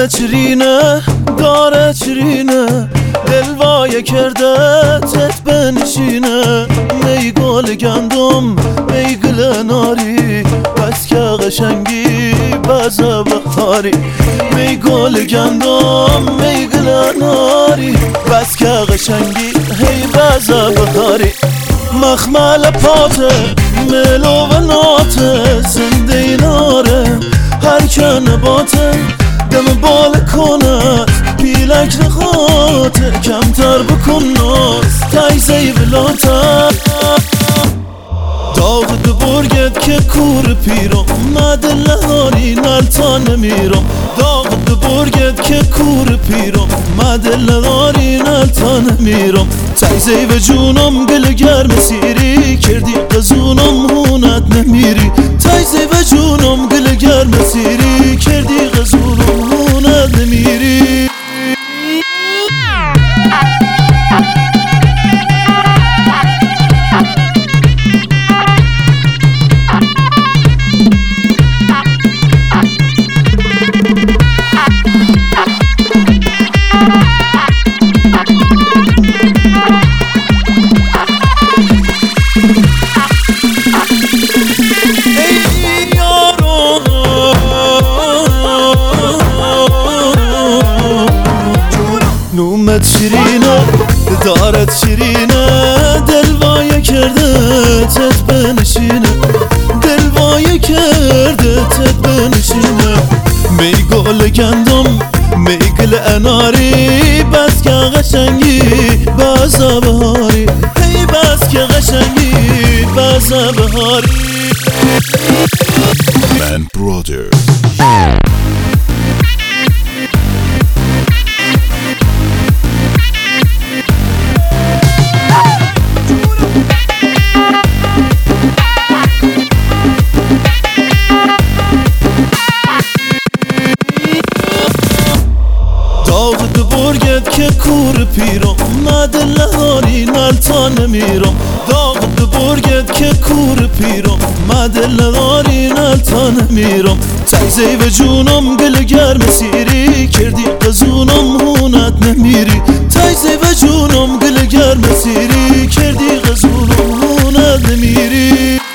چرینه داره چرینه دلوای کرده تت بنشینه می گل گندم می گل ناری بس که قشنگی بزا بخاری می گل گندم می گل ناری بس که قشنگی هی بزا بخاری مخمل پاته ملو و ناته زنده ناره هر که نباته دم بال کنه پیلک نخواته کمتر بکن ناز تایزه بلاته داغ دبرگت که کور پیرم مدلهانی نلتا نمیرم داغ دبرگت که کور پیرم مدلهانی نلتا نمیرم تایزه و جونم گل گرم سیری کردی قزونم هونت نمیری تایزه و جونم گل گرم سیری کردی قزونم هونت نمیری نومت شیرینه دارت شیرینه دلوای کرده تت بنشینه دلوای کرده تت بنشینه می گل گندم می گل اناری بس که قشنگی بازا بهاری هی بس که قشنگی بازا بهاری Man Brother داغ دبرگت که کور پیرم مدلهانی نلتا نمیرم داغ دبرگت که کور پیرم مدلهانی نلتا نمیرم تایزه و جونم گل گرم سیری کردی قزونم هونت نمیری تایزه و جونم گل گرم سیری کردی قزونم هونت نمیری